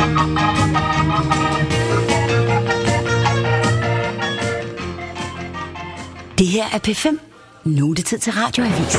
Det her er P5. Nu er det tid til Radioavis.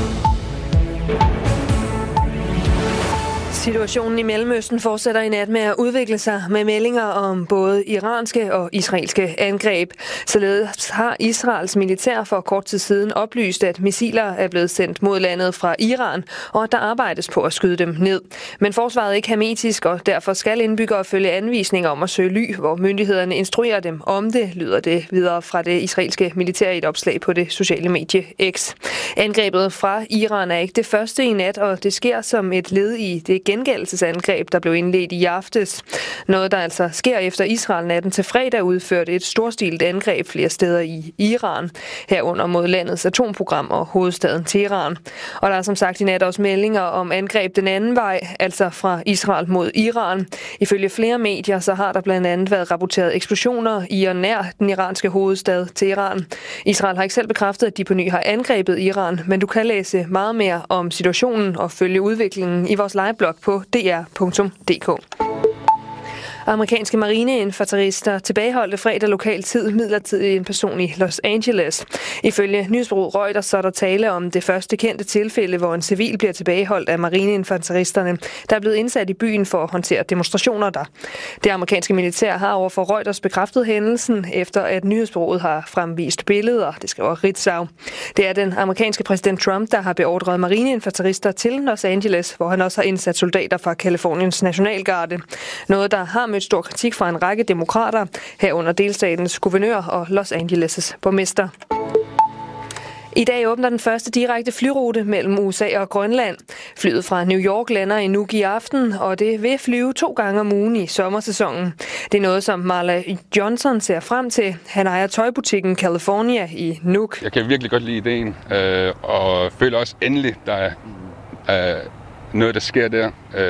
Situationen i Mellemøsten fortsætter i nat med at udvikle sig med meldinger om både iranske og israelske angreb. Således har Israels militær for kort tid siden oplyst, at missiler er blevet sendt mod landet fra Iran, og at der arbejdes på at skyde dem ned. Men forsvaret er ikke hermetisk, og derfor skal indbyggere følge anvisninger om at søge ly, hvor myndighederne instruerer dem om det, lyder det videre fra det israelske militær i et opslag på det sociale medie X. Angrebet fra Iran er ikke det første i nat, og det sker som et led i det gengældelsesangreb, der blev indledt i aftes. Noget, der altså sker efter Israel natten til fredag udførte et storstilet angreb flere steder i Iran, herunder mod landets atomprogram og hovedstaden Teheran. Og der er som sagt i nat også meldinger om angreb den anden vej, altså fra Israel mod Iran. Ifølge flere medier, så har der blandt andet været rapporteret eksplosioner i og nær den iranske hovedstad Teheran. Israel har ikke selv bekræftet, at de på ny har angrebet Iran, men du kan læse meget mere om situationen og følge udviklingen i vores liveblog på dr.dk. Amerikanske marineinfanterister tilbageholdte fredag lokal tid midlertidigt en person i Los Angeles. Ifølge nyhedsbureauet Reuters så er der tale om det første kendte tilfælde, hvor en civil bliver tilbageholdt af marineinfanteristerne, der er blevet indsat i byen for at håndtere demonstrationer der. Det amerikanske militær har overfor Reuters bekræftet hændelsen, efter at nyhedsbureauet har fremvist billeder, det skriver Ritzau. Det er den amerikanske præsident Trump, der har beordret marineinfanterister til Los Angeles, hvor han også har indsat soldater fra Californiens nationalgarde. Noget, der har mødt stor kritik fra en række demokrater, herunder delstatens guvernør og Los Angeles' borgmester. I dag åbner den første direkte flyrute mellem USA og Grønland. Flyet fra New York lander i Nuuk i aften, og det vil flyve 2 gange om ugen i sommersæsonen. Det er noget, som Marla Johnson ser frem til. Han ejer tøjbutikken California i Nuuk. Jeg kan virkelig godt lide ideen, og føler også endelig, der er noget, der sker der,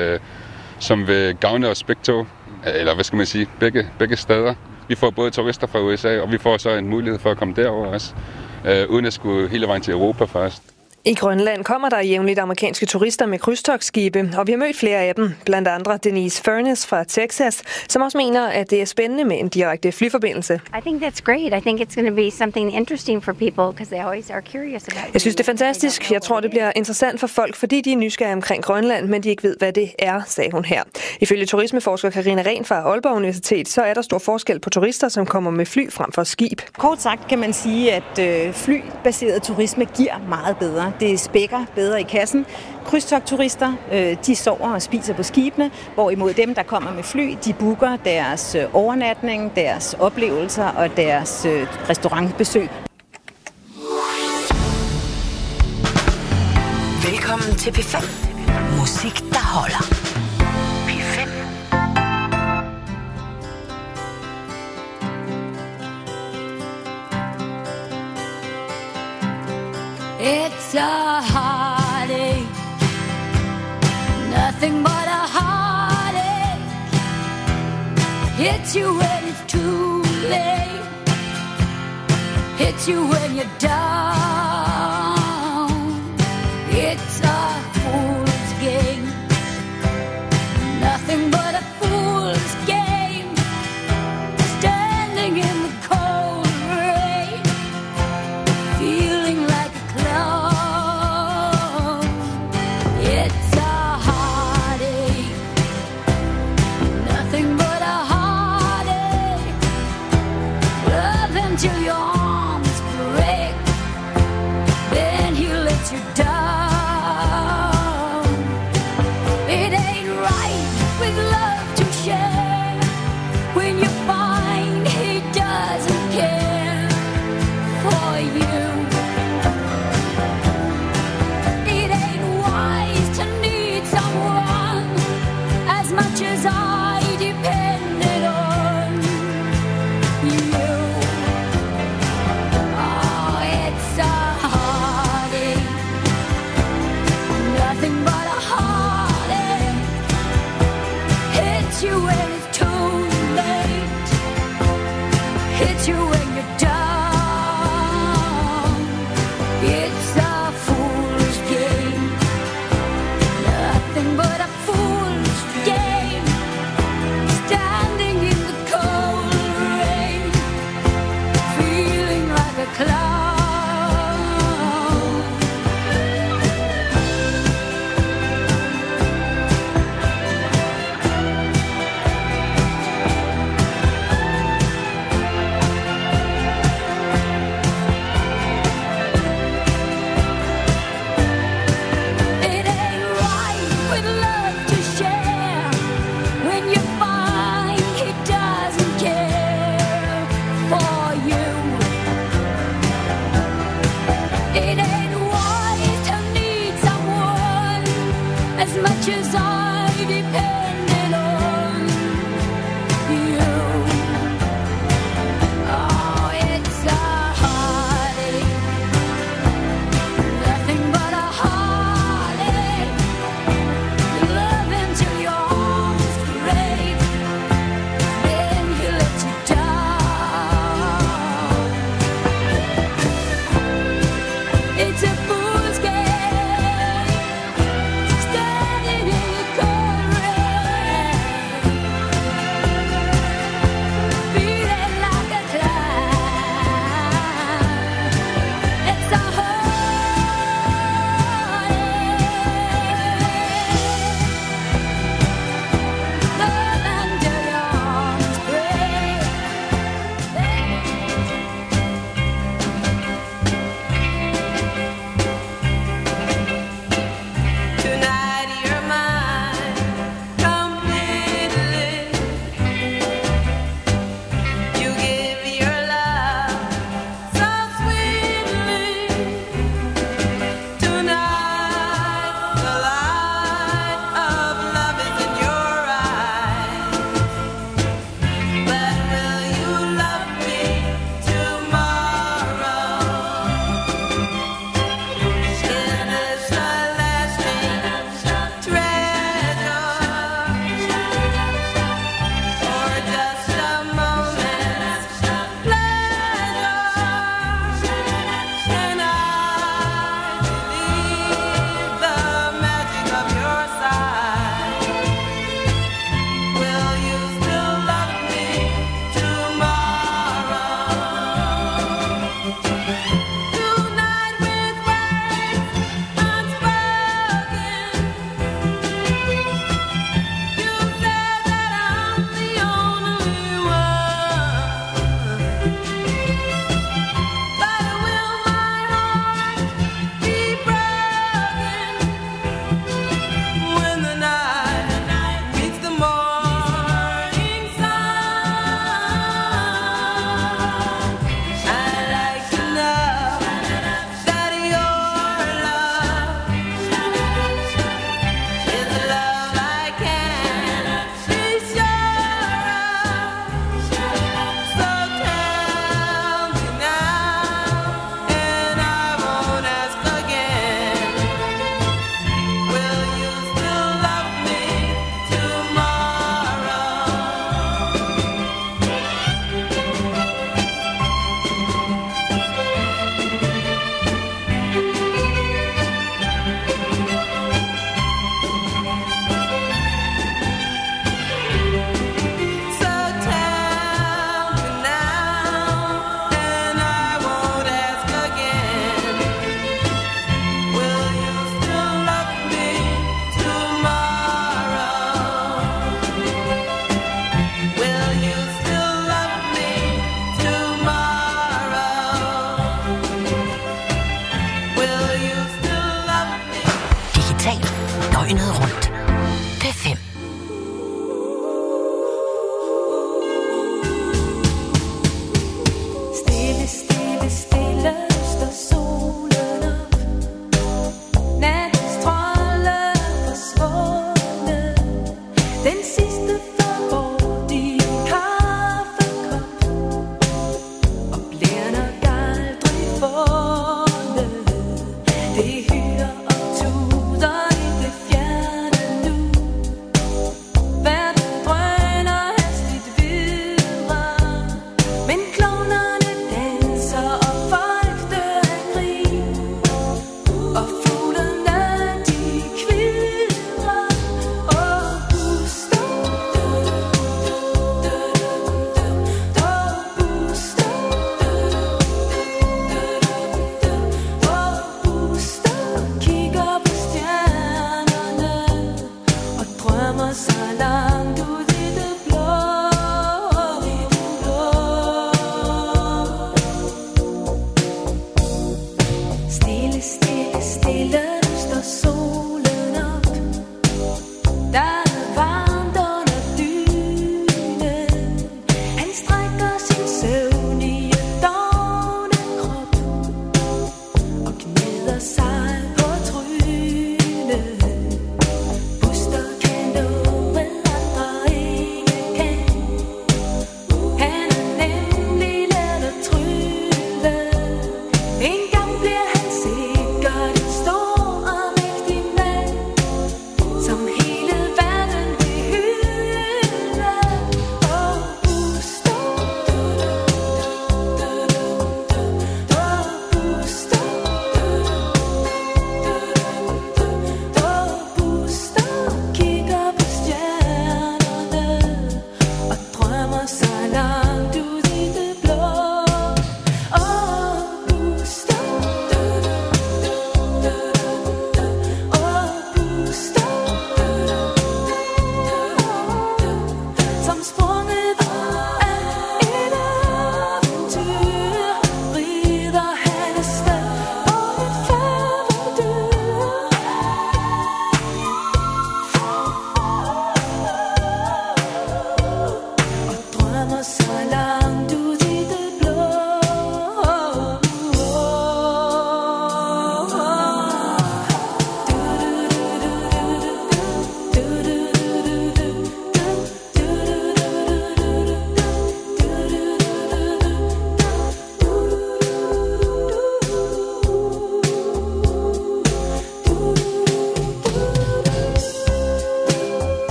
som vil gavne os begge to. Eller hvad skal man sige, begge steder. Vi får både turister fra USA, og vi får så en mulighed for at komme derover også, uden at skulle hele vejen til Europa først. I Grønland kommer der jævnligt amerikanske turister med krydstogtskibe, og vi har mødt flere af dem, blandt andre Denise Furness fra Texas, som også mener, at det er spændende med en direkte flyforbindelse. I think that's great. I think it's going to be something interesting for people because they always are curious about. Jeg synes det er fantastisk. Jeg tror det bliver interessant for folk, fordi de er nysgerrige omkring Grønland, men de ikke ved hvad det er, sagde hun her. Ifølge turismeforsker Karina Rehn fra Aalborg Universitet, så er der stor forskel på turister, som kommer med fly frem for skib. Kort sagt kan man sige, at flybaseret turisme giver meget bedre. Det spækker bedre i kassen. Krydstogtturister, de sover og spiser på skibene, hvorimod dem, der kommer med fly, de booker deres overnatning, deres oplevelser og deres restaurantbesøg. Velkommen til P5. Musik, der holder. P5. It's a heartache, nothing but a heartache. Hits you when it's too late, hits you when you're down. It's a fool's game, nothing but a fool's game. Standing in the cold rain, feeling like a clown. It's a heartache, nothing but a heartache. Love until your arms break, then he lets you down. It ain't right with love to share when you find he doesn't care for you. It ain't wise to need someone as much as I depended on you. Oh, it's a heartache, nothing but a heartache. Hits you when it's too late, hits you when you're down. It's a fool's game, nothing but a fool's game.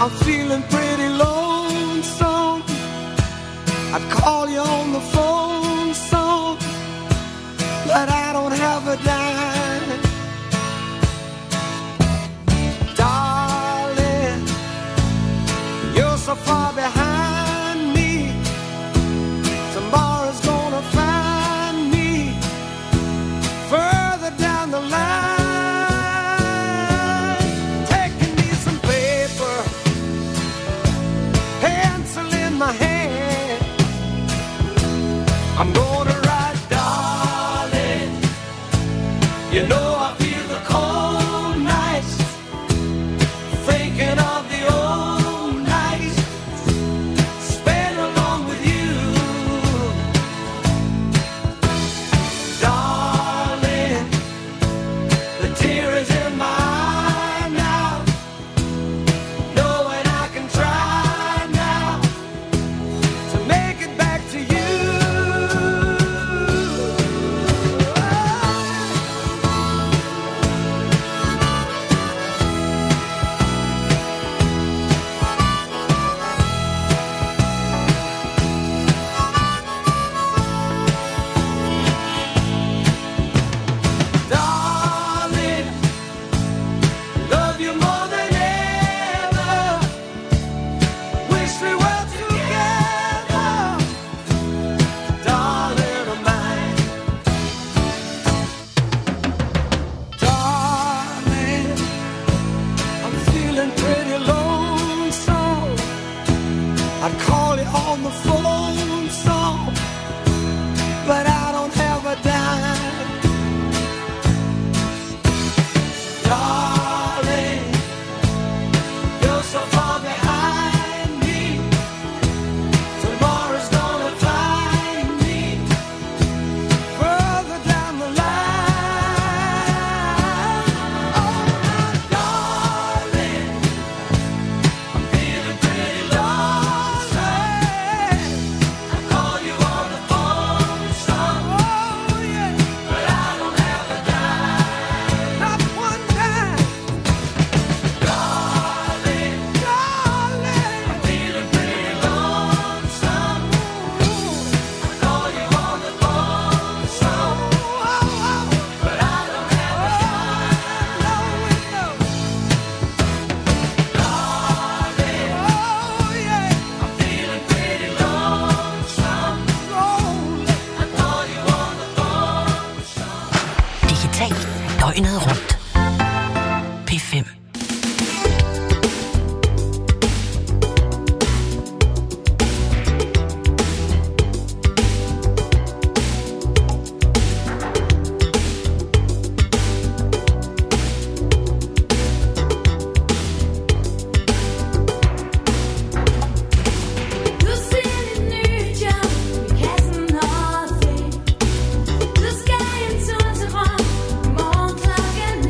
I'm feeling pretty lonesome. I'd call you on the phone some, but I don't have a dime. Darling, you're so far behind me. Tomorrow's gonna find me further down the line. Taking me some paper, pencil in my hand. I'm gonna write, darling, you know I feel the cold nights, thinking of the old nights spent along with you. Darling, the tear is in my eye now, knowing I can try now to make it back to you. Darling, love you more than ever. Wish we were together, darling of mine. Darling, I'm feeling pretty lonesome. I'd call you on the phone some, but I don't have a dime. Darling, you're so far behind me. Tomorrow's gonna find me further down the line. Oh, my darling, I'm feeling pretty lonesome. I call you on the phone some, oh yeah, but I don't have a dime, not one dime. Darling, darling, I'm feeling pretty lonesome. I call you on the phone some, but I don't have a dime. No, no. Darling, oh yeah, I'm feeling pretty lonesome. I call you on the phone some. Digital døgnet rundt. P5. Du ser dit nye job i kassen og fri. Du skal en tur til Rom i morgen klokken 9.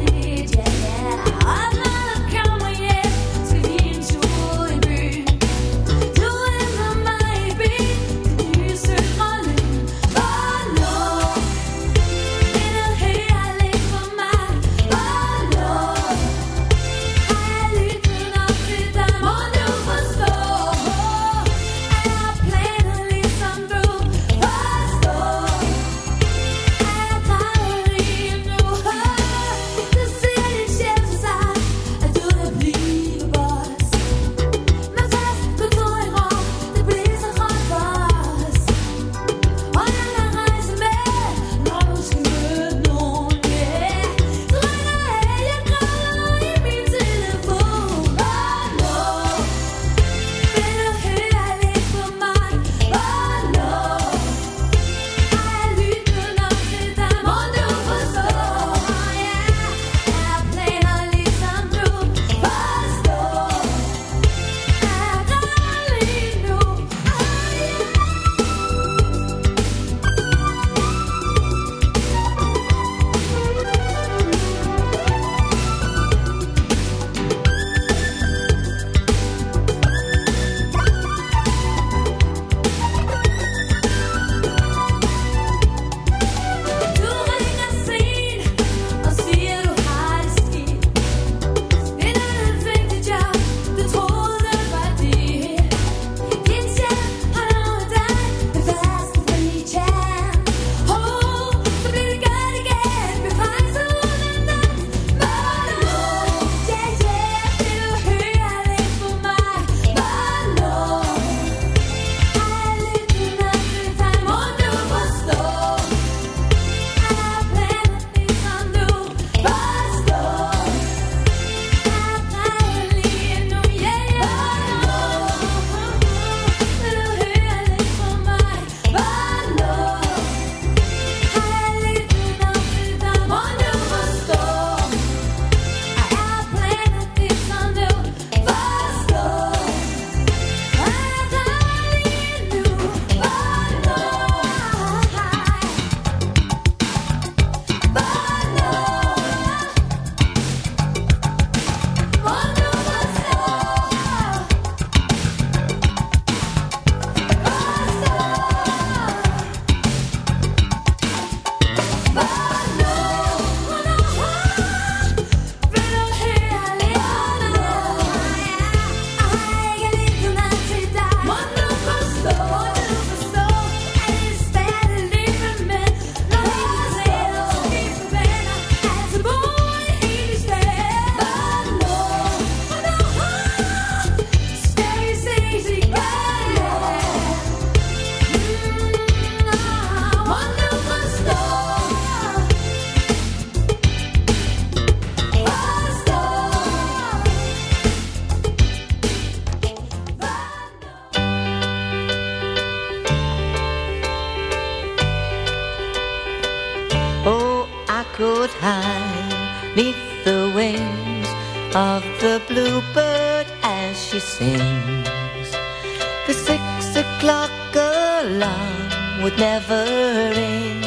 could hide neath the wings of the bluebird as she sings. The 6 o'clock alarm would never ring,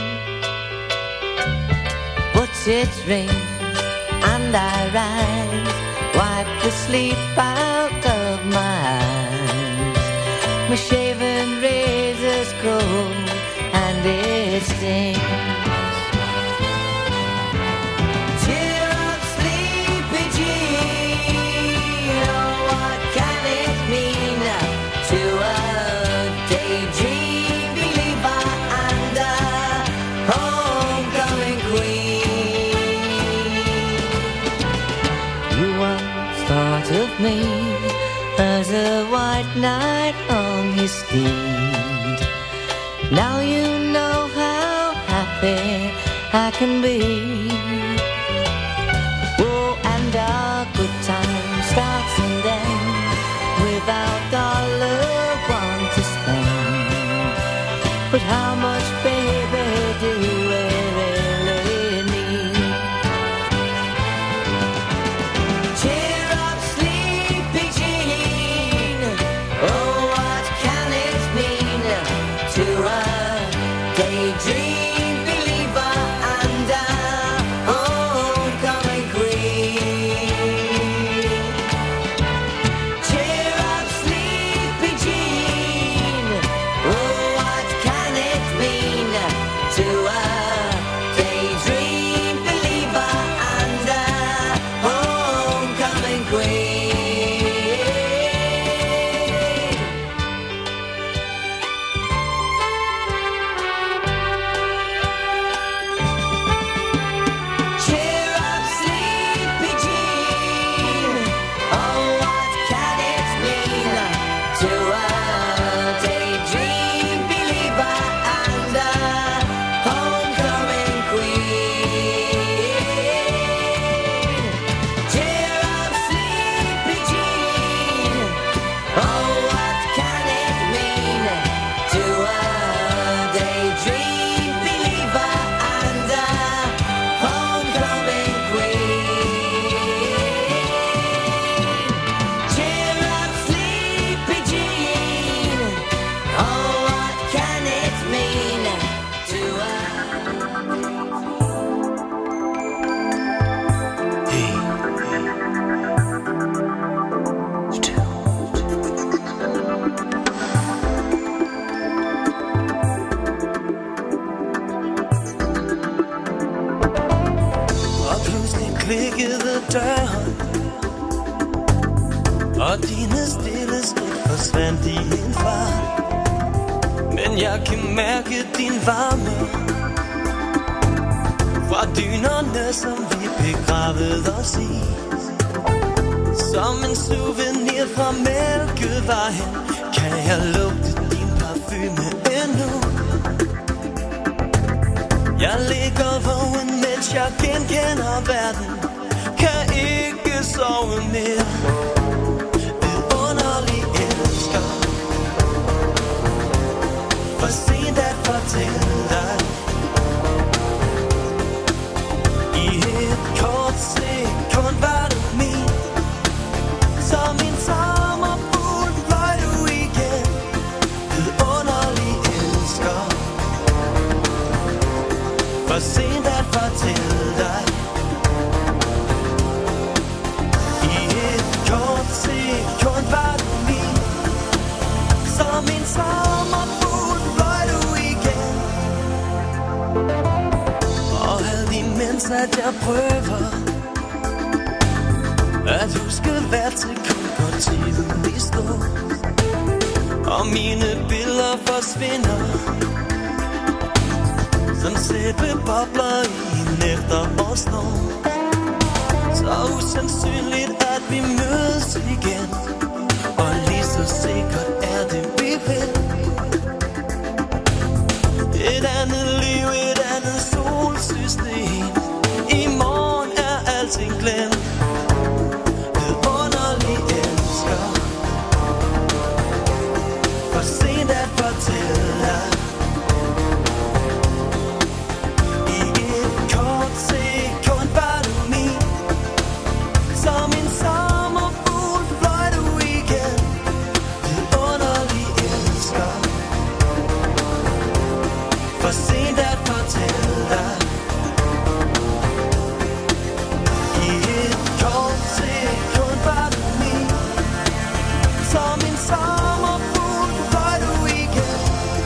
but it rings and I rise, wipe the sleep out of my eyes. My shaven razor's cold and it stings. Cheer up, sleepy Jean, oh, what can it mean to a daydream believer and a homecoming queen? You once thought of me as a white knight on his steed. Now you know how happy I can be. Oh, and our good time starts and ends without $1 to spend. But how much, baby, do we really need? Cheer up, sleepy Jean, oh, what can it mean to a daydream believer and a homecoming queen? Cheer up, sleepy Jean, oh, what can it mean to a daydream believer and a homecoming queen? Cheer up, sleepy Jean, oh, what can it mean to a daydream believer and a homecoming queen? Cheer up, sleepy Jean, oh, what can it mean to a daydream believer and a homecoming queen? Cheer up, sleepy Jean, oh, what can it mean to a... Og pludselig klikkede døren, og dine stille skridt forsvandt i en fart. Men jeg kan mærke din varme fra dynerne, som vi begravede os i. Som en souvenir fra Mælkevejen kan jeg lugte din parfume endnu. Jeg ligger vågen, mens jeg genkender verden. Kan ikke sove mere. Vidunderlig elsker. For sent at fortælle dig. I et kort sekund var du min. Som en sommerfugl fløj du igen. Vidunderlig elsker. For sent at fortælle dig. I et kort sekund var du min. Som en sommerfugl fløj du igen. Og alt imens at jeg prøver at huske hvert sekund går tiden i stå. Og mine billeder forsvinder som sæbebobler i en efterårsnår. Så usandsynligt at vi mødes igen, og lige så sikkert er det vi vil. Et andet liv, et andet solsystem. I morgen er alting glemt. Vidunderlig elsker. For sent at fortælle dig. I et kort sekund sent at fortælle dig. I et kort sekund var du min. Som en sommerfugl fløj du igen.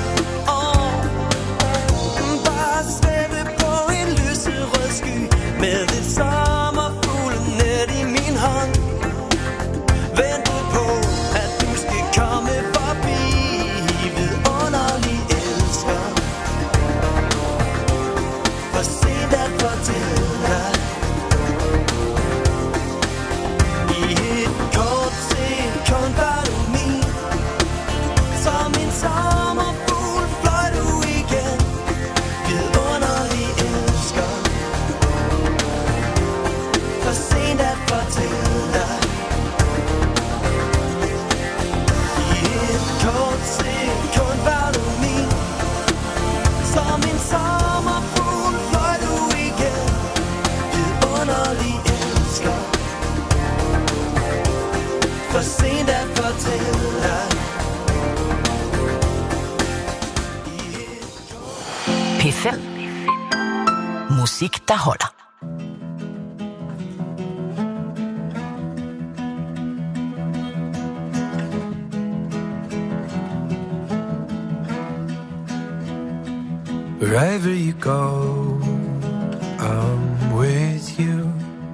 Bare svæve på en lyserød sky med et sommerfuglenet i min hånd. Vente på, at du skal komme forbi, vidunderlig elsker. For sent at fortælle dig. I et kort sekund var du min. Som en sommerfugl fløj du igen, vidunderlig elsker. For sent at fortælle dig. I et kort sekund var du min. Som en sommerfugl fløj du igen, vidunderlig elsker. For sent at fortælle dig. P5. Musik, der holder. Wherever you go, I'm with you.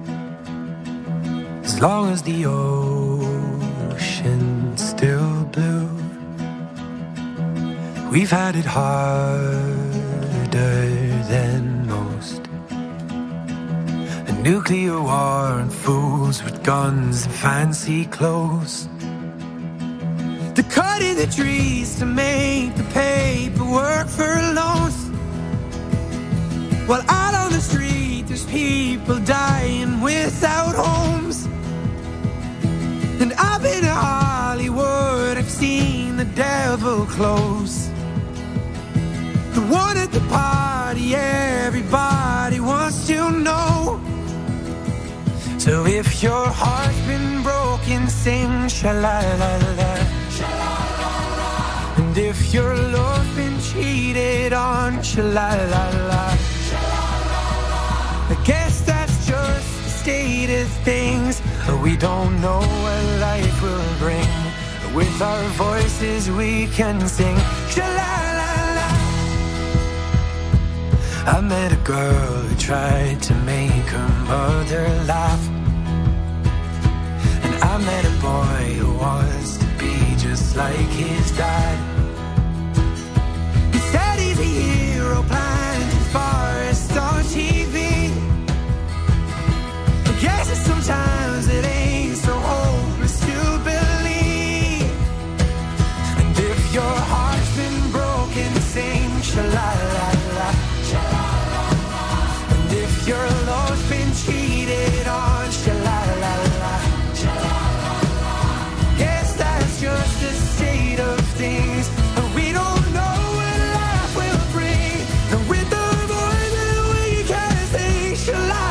As long as the ocean's still blue. We've had it harder than most. A nuclear war and fools with guns and fancy clothes. They're cutting the trees to make the paperwork for loans. While out on the street there's people dying without homes. And I've been to Hollywood, I've seen the devil close. The one at the party everybody wants to know. So if your heart's been broken, sing sha-la-la-la. And if your love's been cheated on, sha-la-la-la. I guess that's just the state of things. We don't know what life will bring. With our voices we can sing sha-la-la-la. I met a girl who tried to make her mother laugh. And I met a boy who wants to be just like his dad. He said he's a hero planting forests on TV. I guess sometimes it ain't so hopeless to believe. And if your heart's been broken, sing sha-la-la-la. And if your love's been cheated on, sha-la-la-la. Guess that's just the state of things. And we don't know what life will bring. And with the voices we can sing sha-la-la-la.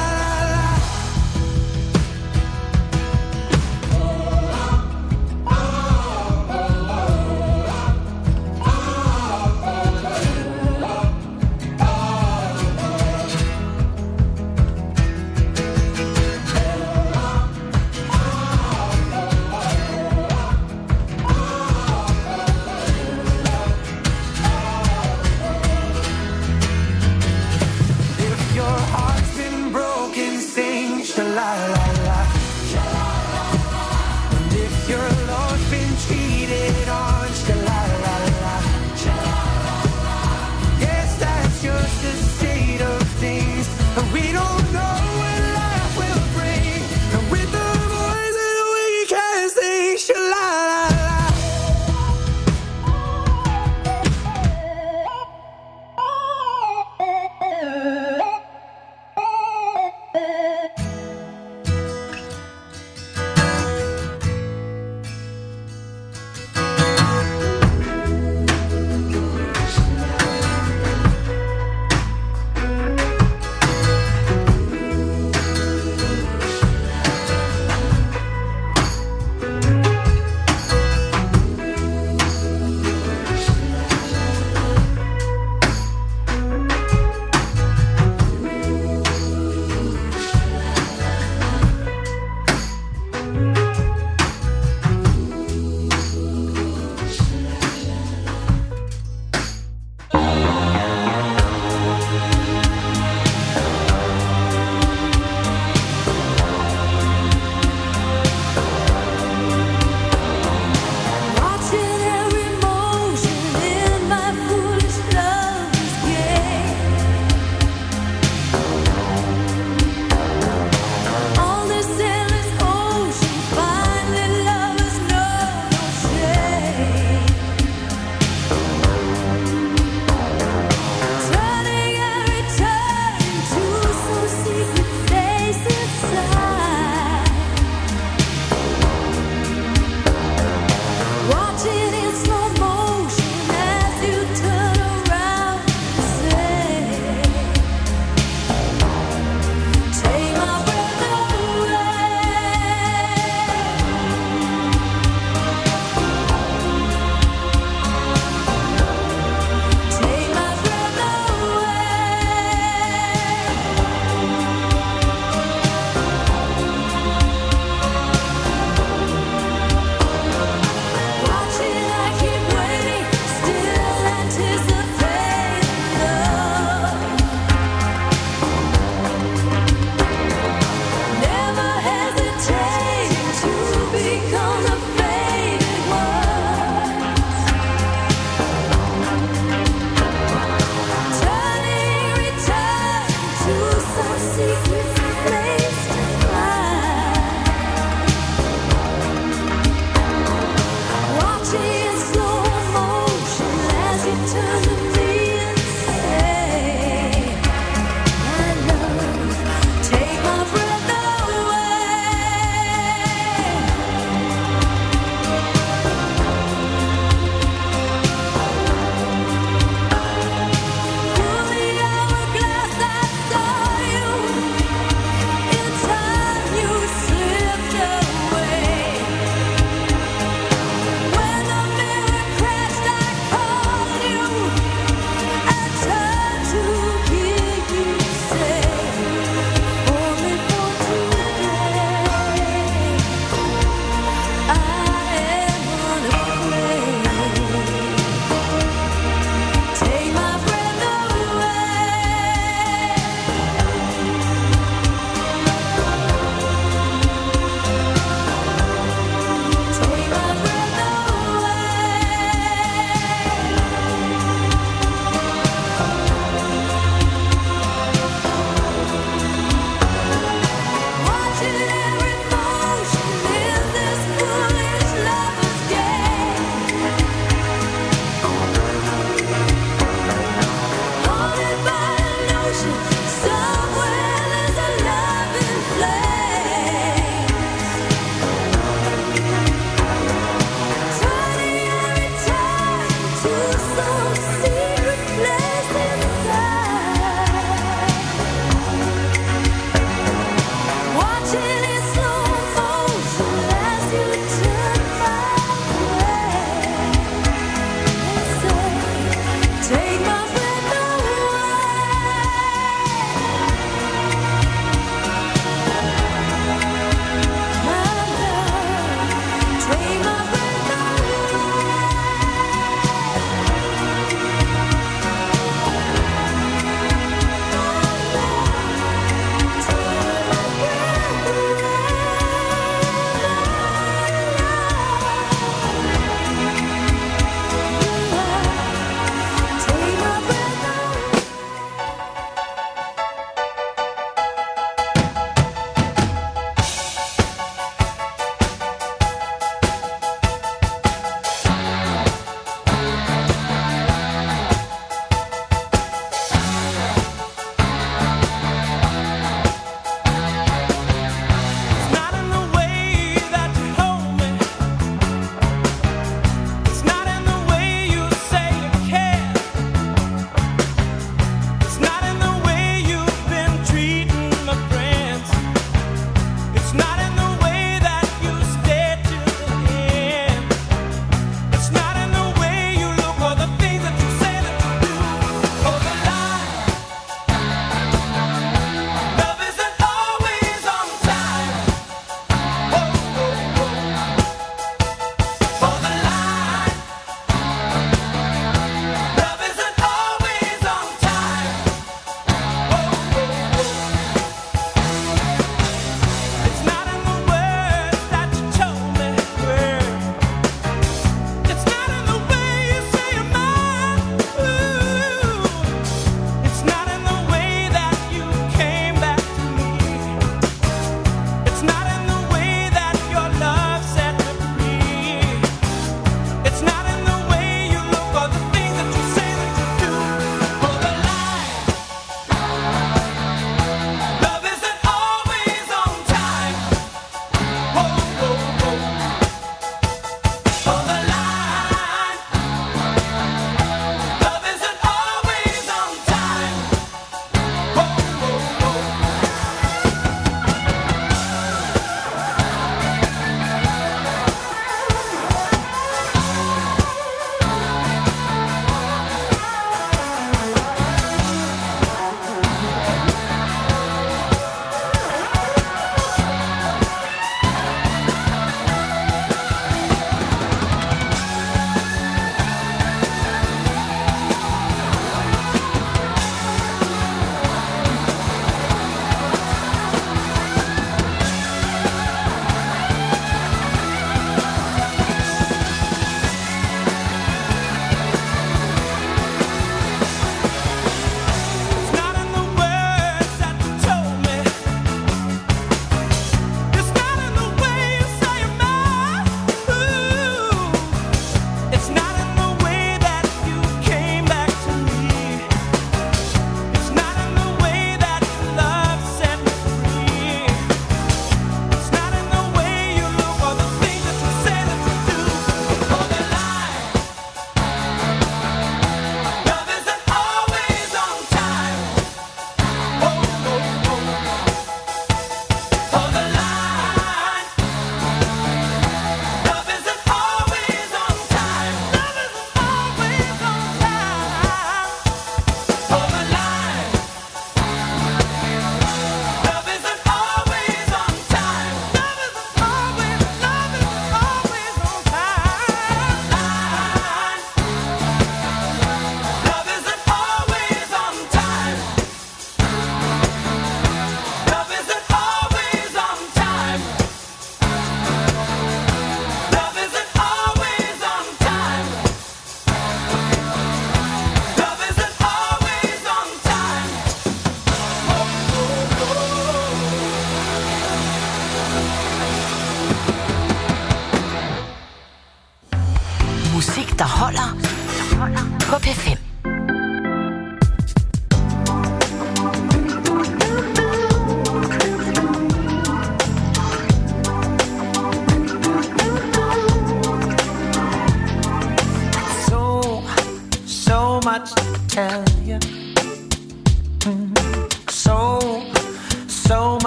Take my breath away.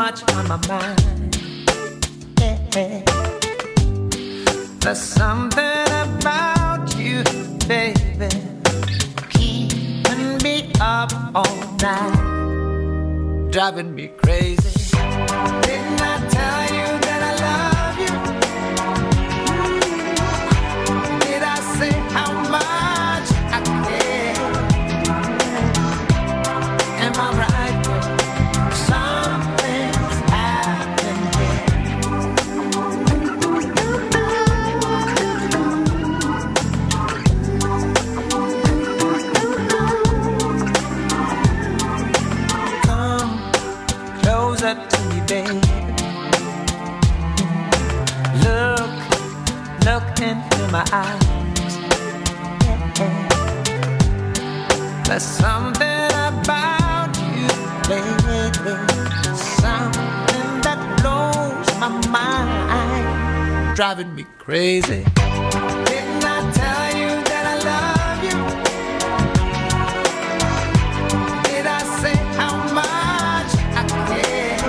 much on my mind. Yeah. There's something about you, baby, keeping me up all night, driving me crazy. Didn't I tell you that I love you? Did I say how much I care? Am I right? Something's happened here. Come closer to me, baby. Look into my eyes. There's something about you, baby, something that blows my mind, driving me crazy. Didn't I tell you that I love you? Did I say how much I care?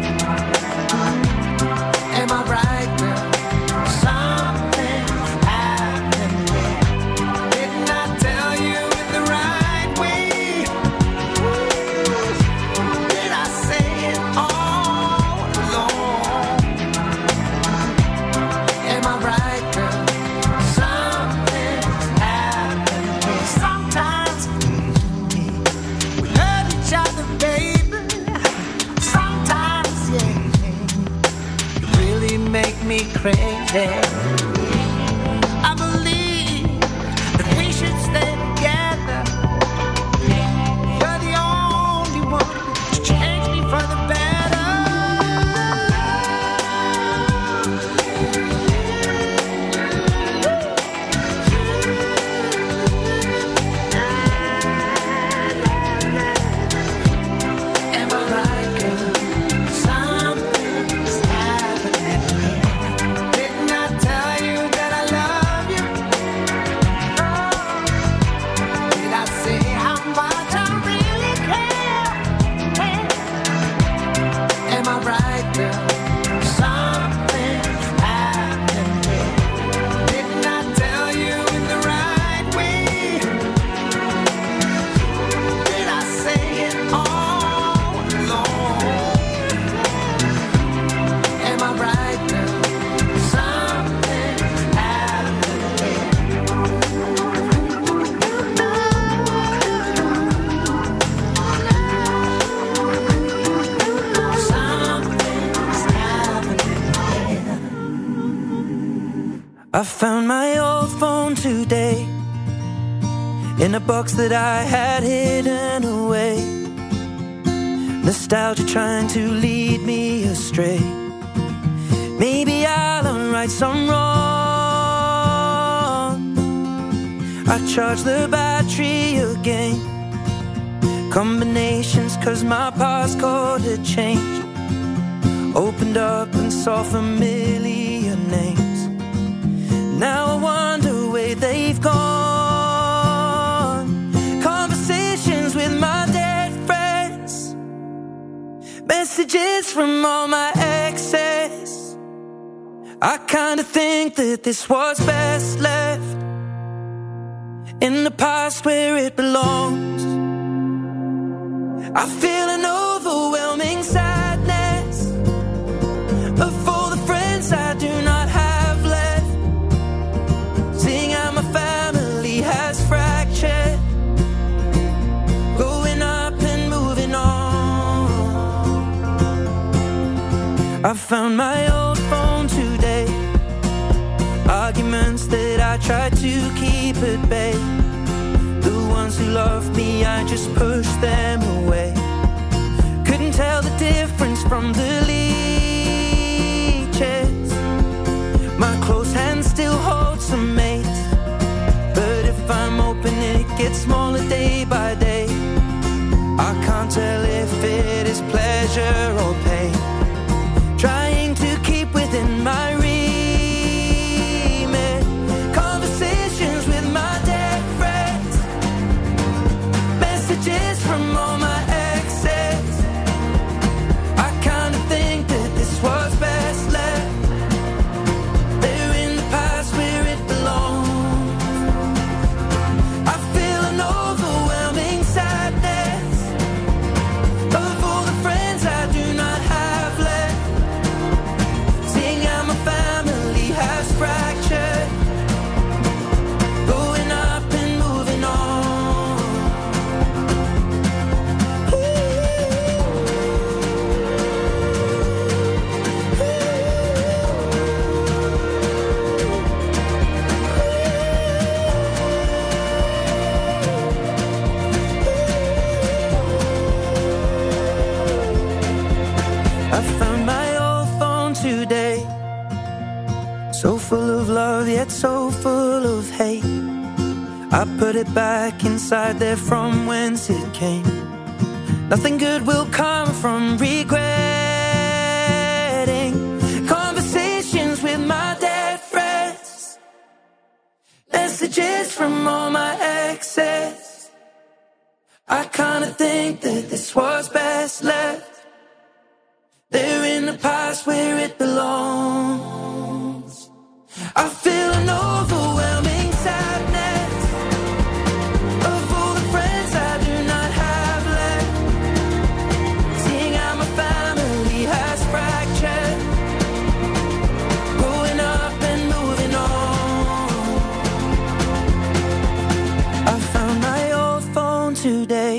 Am I right, girl? Something's happened here. Didn't I tell you in the right way? Did I say it all along? Am I right, girl? Something's happened here. Sometimes we hurt each other, baby. Sometimes, yeah, you really make me crazy. I believe that we should stay together. You're the only one to change me for the better. Am I right, girl? Something's happening here. Didn't I tell you that I love you? Did I say how much I really care? Am I right, girl? Something's happening here. Didn't I tell you in the right way? Did I say it all along? Am I right, girl? Something's happening here. Something's happening here. I found my old phone today in a box that I had hidden away. Nostalgia trying to lead me astray. Maybe I'll unright some wrong. I charged the battery again. Combinations cause my passcode had changed. Opened up and saw familiar names. Now I wonder where they've gone. Conversations with my dead friends. Messages from all my exes. I kinda think that this was best left in the past where it belongs. I feel an overwhelming sadness of all the friends I do not have left. Seeing how my family has fractured, growing up and moving on. I found my old phone today. Arguments that I tried to keep at bay. The ones who loved me, I just pushed them away. Couldn't tell the difference from the leeches. My close hand still holds some mates, but if I'm open it gets smaller day by day. I can't tell if it is pleasure or pain. Trying to keep within my remit. Conversations with my dead friends. Messages from all my exes. I kinda gets so full of hate. I put it back inside there from whence it came. Nothing good will come from regretting conversations with my dead friends, messages from all my exes. I kinda think that this was best left there in the past where it belongs. I feel an overwhelming sadness of all the friends I do not have left, seeing how my family has fractured, growing up and moving on. I found my old phone today.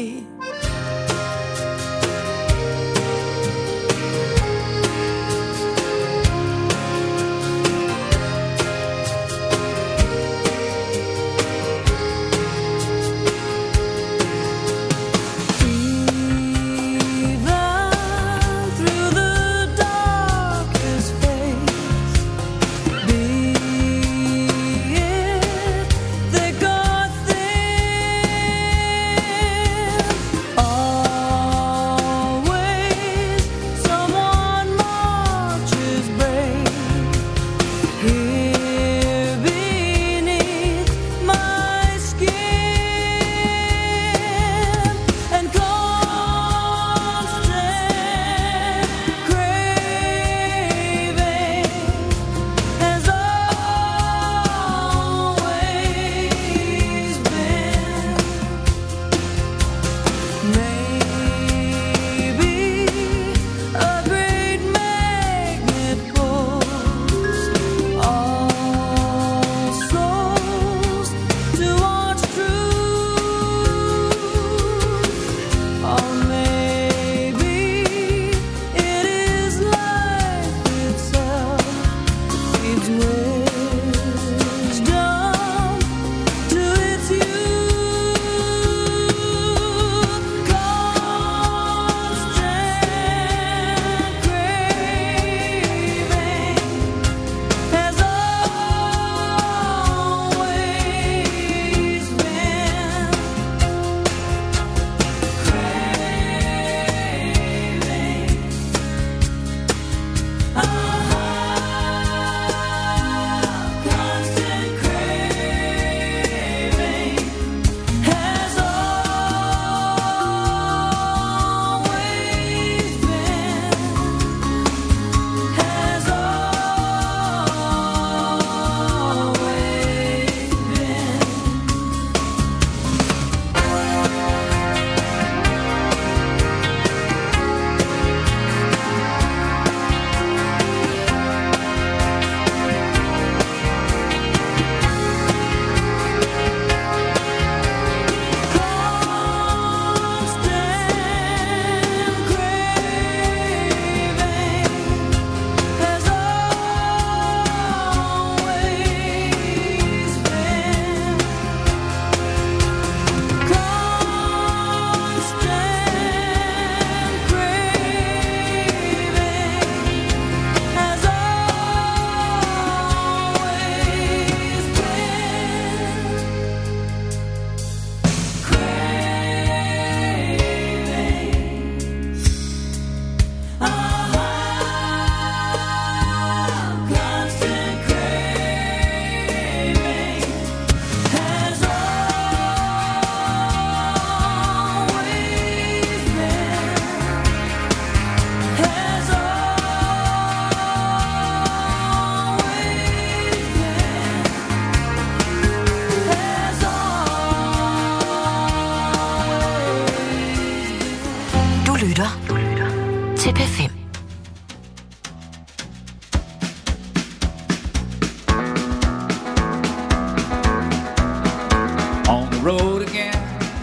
til P5. On the road again.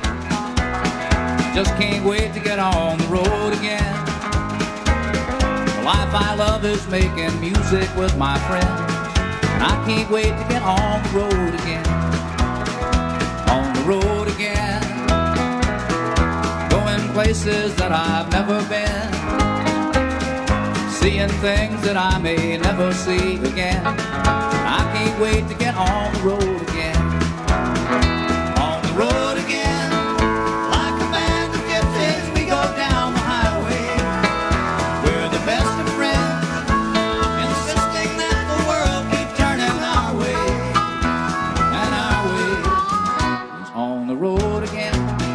Just can't wait to get on the road again. The life I love is making music with my friends. And I can't wait to get on the road again. On the road again. Going places that I've never been. seeing things that I may never see again. I can't wait to get on the road again. On the road again, like a band of gypsies, we go down the highway. We're the best of friends, insisting that the world keep turning our way. And our way is on the road again.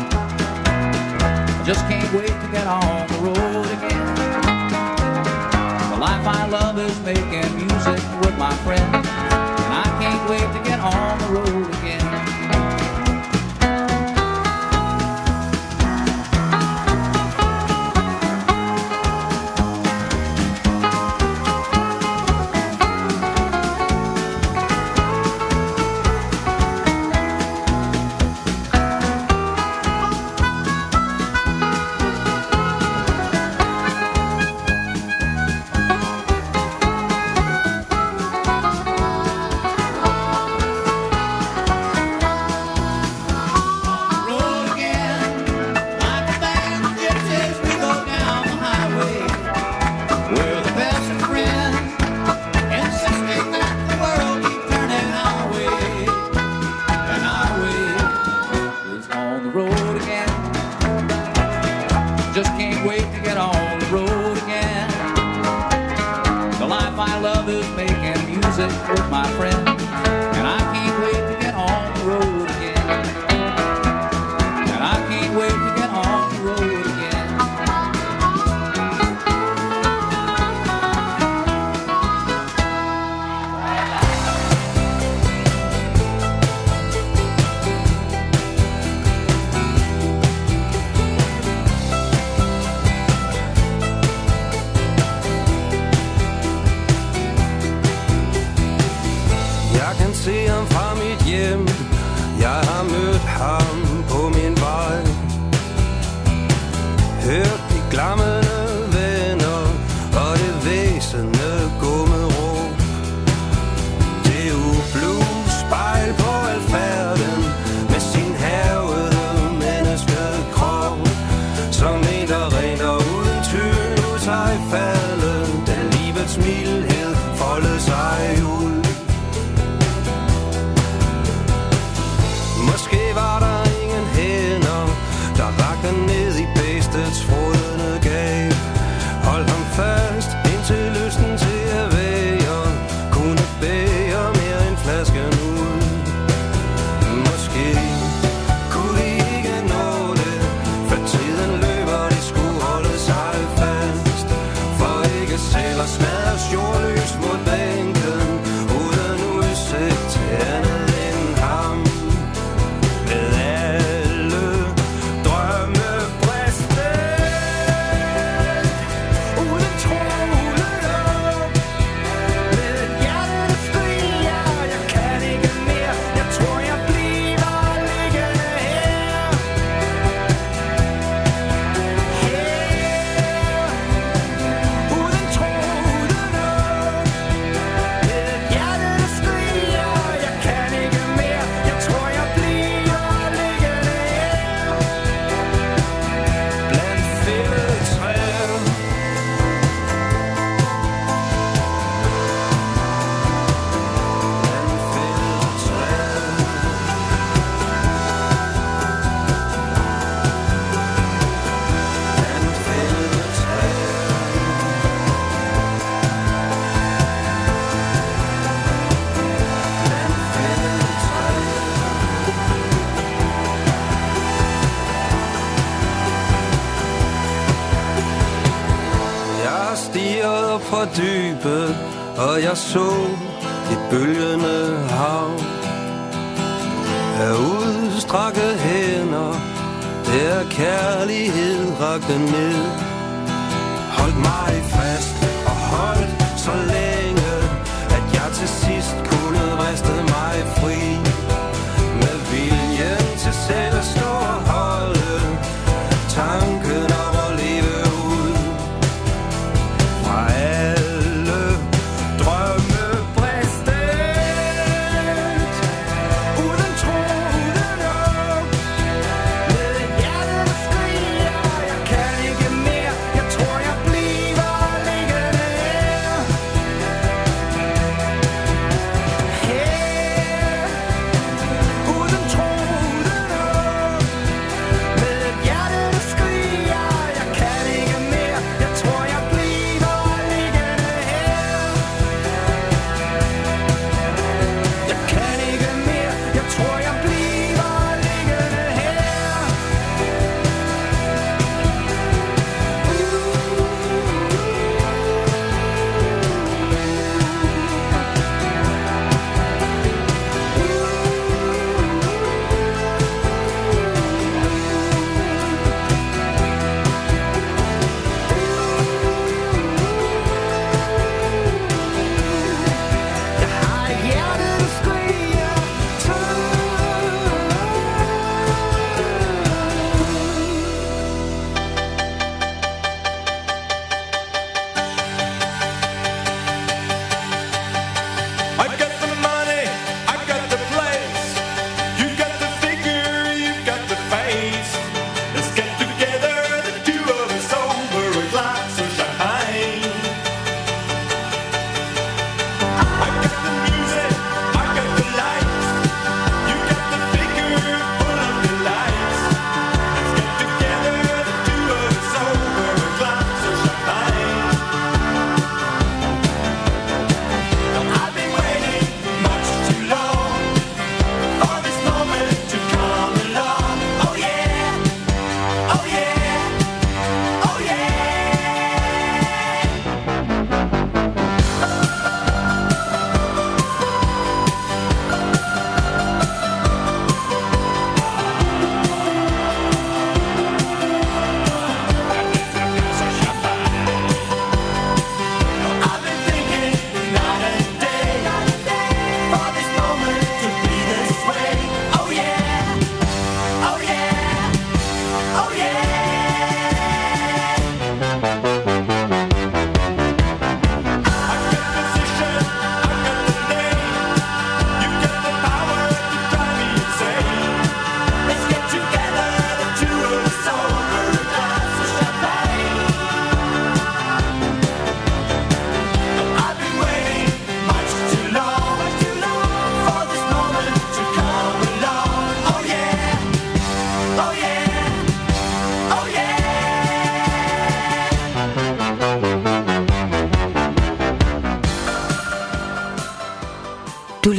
I just can't wait to get on the road again. The life I love is making music with my friends, and I can't wait to get on the road again. Just can't wait to get on the road again. The life I love is making music with my friends, and I can't wait to get on the road again. And I can't wait to get on the road again. Se ham fra mit hjem. Jeg har mødt ham på min vej. Hørt de glammende venner og det væsende gummeråb. Det ublu spejl på alfærden med sin havede menneskekrop, som en der rent og uden tvivl ud sig faldet, da livets mildhed foldede sig ud. Måske var der ingen hænder, der rakte ned i bæstets frodende gab. Hold ham fast, indtil lysten til at være kunne bære mere end flasken ud. Måske kunne de ikke nå det, for tiden løber, de skulle holde sig fast. For ikke selv at smadres jordløs mod bænken, uden udsigt til andet end ham. Fra dybet, og jeg så et bølgende hav af udstrakte hænder, der kærlighed rakte ned. Holdt mig fast og holdt så længe, at jeg til sidst kunne vriste mig fri. Med viljen til selv at stå og holde tanken om at leve ud fra alle drømme bristet, uden tro, uden håb, med et hjerte der skriger, jeg kan ikke mere, jeg tror jeg bliver liggende her.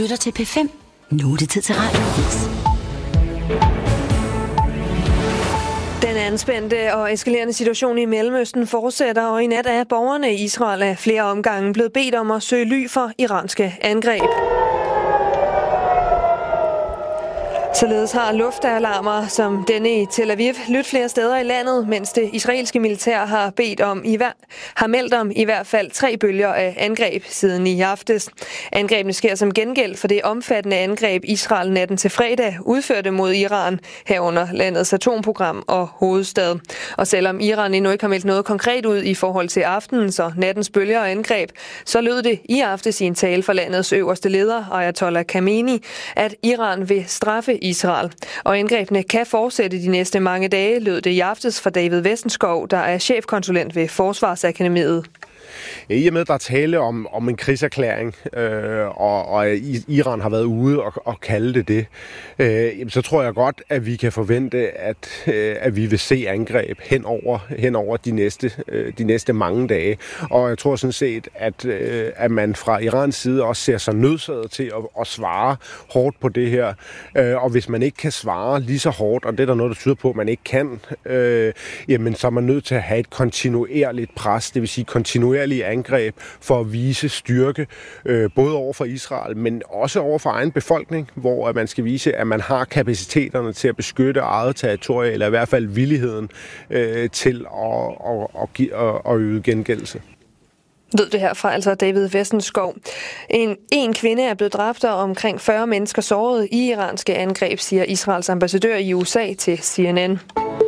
lytter til P5. Nu er det tid til radioavis. Den anspændte og eskalerende situation i Mellemøsten fortsætter, og i nat er borgerne i Israel af flere omgange blevet bedt om at søge ly for iranske angreb. Således har luftalarmer som denne i Tel Aviv lyttet flere steder i landet, mens det israelske militær har meldt om i hvert fald 3 bølger af angreb siden i aftes. Angrebene sker som gengæld for det omfattende angreb Israel natten til fredag udførte mod Iran, herunder landets atomprogram og hovedstad. Og selvom Iran endnu ikke har meldt noget konkret ud i forhold til aftenens og nattens bølger og angreb, så lød det i aftes i en tale for landets øverste leder, Ayatollah Khamenei, at Iran vil straffe Israel. Og angrebene kan fortsætte de næste mange dage, lød det i aftes fra David Vestenskov, der er chefkonsulent ved Forsvarsakademiet. I og med, der er tale om en krigserklæring, og Iran har været ude og kalde det, så tror jeg godt, at vi kan forvente, at vi vil se angreb hen over de næste mange dage. Og jeg tror sådan set, at man fra Irans side også ser sig nødsaget til at svare hårdt på det her. Og hvis man ikke kan svare lige så hårdt, og det er der noget, der tyder på, at man ikke kan, jamen så er man nødt til at have et kontinuerligt pres, det vil sige kontinuerlige angreb for at vise styrke, både over for Israel, men også over for egen befolkning, hvor man skal vise, at man har kapaciteterne til at beskytte eget territorie, eller i hvert fald villigheden til at yde gengældelse. Lød det herfra, altså David Vestenskov. En kvinde er blevet dræbt, og omkring 40 mennesker såret i iranske angreb, siger Israels ambassadør i USA til CNN.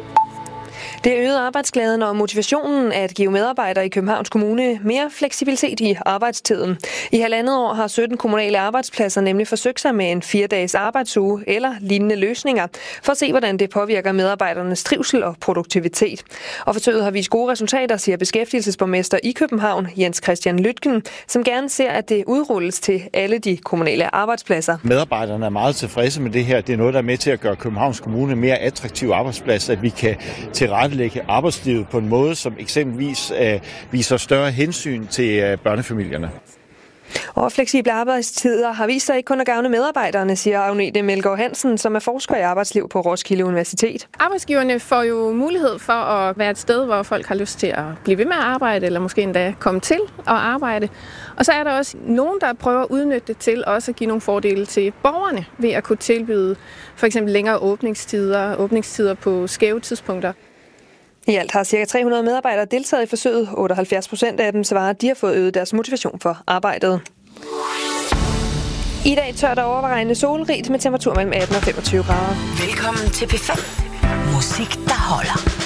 Det øgede arbejdsglæden og motivationen at give medarbejdere i Københavns Kommune mere fleksibilitet i arbejdstiden. I 1,5 år har 17 kommunale arbejdspladser nemlig forsøgt sig med en 4-dages arbejdsuge eller lignende løsninger, for at se, hvordan det påvirker medarbejdernes trivsel og produktivitet. Og forsøget har vist gode resultater, siger beskæftigelsesborgmester i København, Jens Christian Lytken, som gerne ser, at det udrulles til alle de kommunale arbejdspladser. Medarbejderne er meget tilfredse med det her. Det er noget, der er med til at gøre Københavns Kommune mere attraktiv arbejdsplads, at vi kan tilrettelægge arbejdslivet på en måde, som eksempelvis viser større hensyn til børnefamilierne. Og fleksible arbejdstider har vist sig ikke kun at gavne medarbejderne, siger Agnete Melgaard Hansen, som er forsker i arbejdsliv på Roskilde Universitet. Arbejdsgiverne får jo mulighed for at være et sted, hvor folk har lyst til at blive ved med at arbejde, eller måske endda komme til at arbejde. Og så er der også nogen, der prøver at udnytte det til også at give nogle fordele til borgerne, ved at kunne tilbyde for eksempel længere åbningstider på skæve tidspunkter. I alt har ca. 300 medarbejdere deltaget i forsøget. 78% af dem svarer, at de har fået øget deres motivation for arbejdet. I dag tørt og overvejende solrigt med temperatur mellem 18 og 25 grader. Velkommen til P5. Musik, der holder.